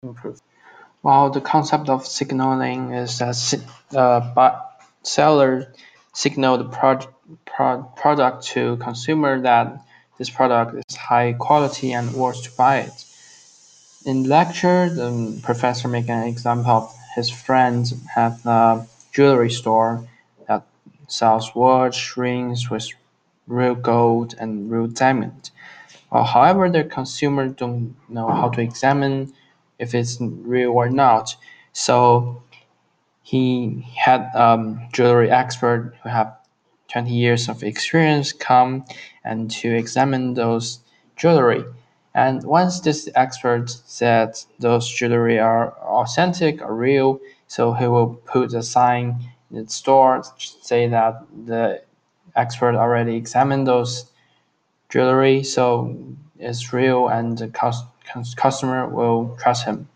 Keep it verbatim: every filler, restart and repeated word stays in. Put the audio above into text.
improve. While the concept of signaling is that si- uh, but seller signal the pro- pro- product to consumer that this product is high quality and worth to buy it. In lecture, the professor make an example of his friends have a jewelry store that sells watch rings with real gold and real diamond. Uh, however, the consumer don't know how to examine if it's real or not. So he had um, jewelry expert who have twenty years of experience come and to examine those jewelry. And once this expert said those jewelry are authentic or real, so he will put a sign in the store say that the expert already examined those jewelry, so it's real and the cus- cus- customer will trust him.